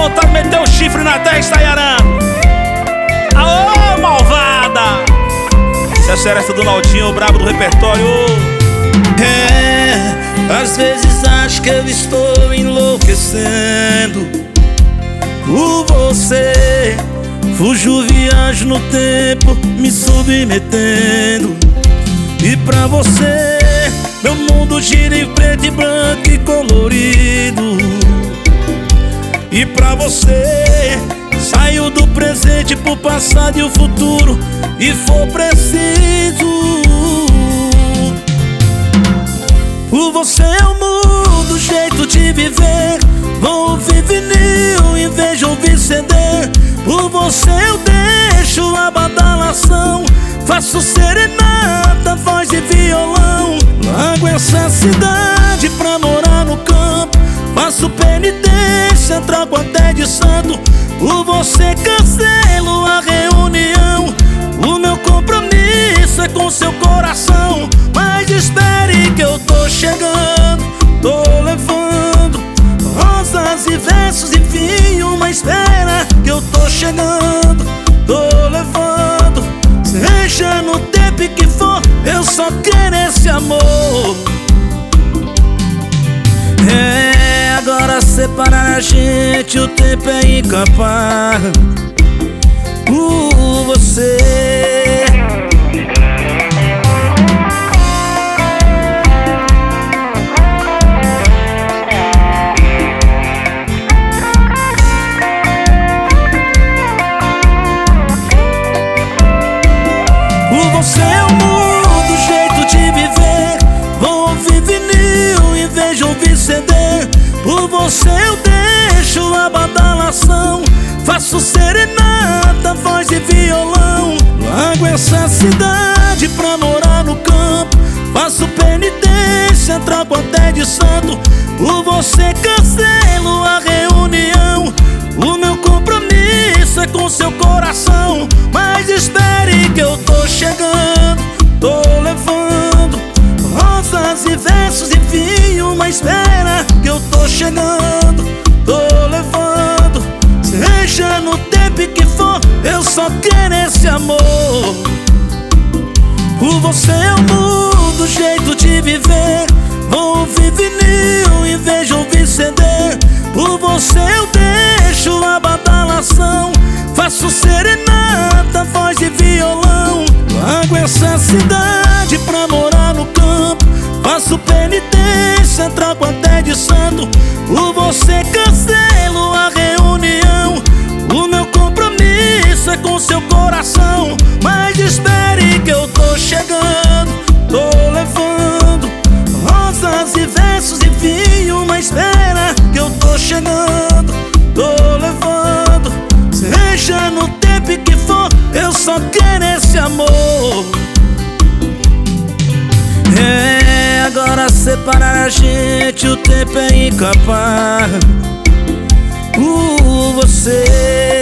vontade de meter o chifre na testa, Yaran. Aô, malvada! Essa é a seresta do Naldinho, o brabo do repertório. Às vezes acho que eu estou enlouquecendo por você. Fujo, viajo no tempo, me submetendo. E pra você, meu mundo gira em preto e branco e colorido. E pra você, saio do presente pro passado e o futuro, e for preciso. Por você eu mudo o jeito de viver. Vou ouvir vinil em vez de ouvir CD. Por você eu deixo a badalação. Faço serenata, voz e violão. Largo essa cidade pra morar no campo. Faço penitência, troco até de santo. Por você cancelo a reunião. O meu compromisso é com seu coração. Mas espere que eu tô chegando. Tô levando rosas e versos e vinho. Mas espera que eu tô chegando. Tô levando, seja no tempo que for, eu só quero esse amor. Agora separar a gente, o tempo é incapaz. Por você. Por você eu mudo o jeito de viver. Vou ouvir vinil em vez de ouvir CD. Por você eu deixo a badalação. Faço serenata, voz e violão. Largo essa cidade pra morar no campo. Faço penitência, troco até de santo. Por você cancelo a reunião. O meu compromisso é com seu coração. Mas espere que eu tô chegando. Tô levando rosas e versos e vinho. Mas espera que eu tô chegando. Tô levando, seja no tempo que for, eu só quero esse amor. Por você eu mudo o jeito de viver. Vou ouvir vinil em vez de ouvir CD. Por você eu deixo a badalação. Faço serenata, voz e violão. Largo essa cidade pra morar no campo. Faço penitência, troco até de santo. Por você cancelo a reunião. O meu compromisso é com seu coração. Mas espere que eu tô chegando. Tô levando rosas e versos e vinho. Mas espera que eu tô chegando. Tô levando, seja no tempo que for, eu só quero esse amor. Agora separar a gente, o tempo é incapaz. Por você.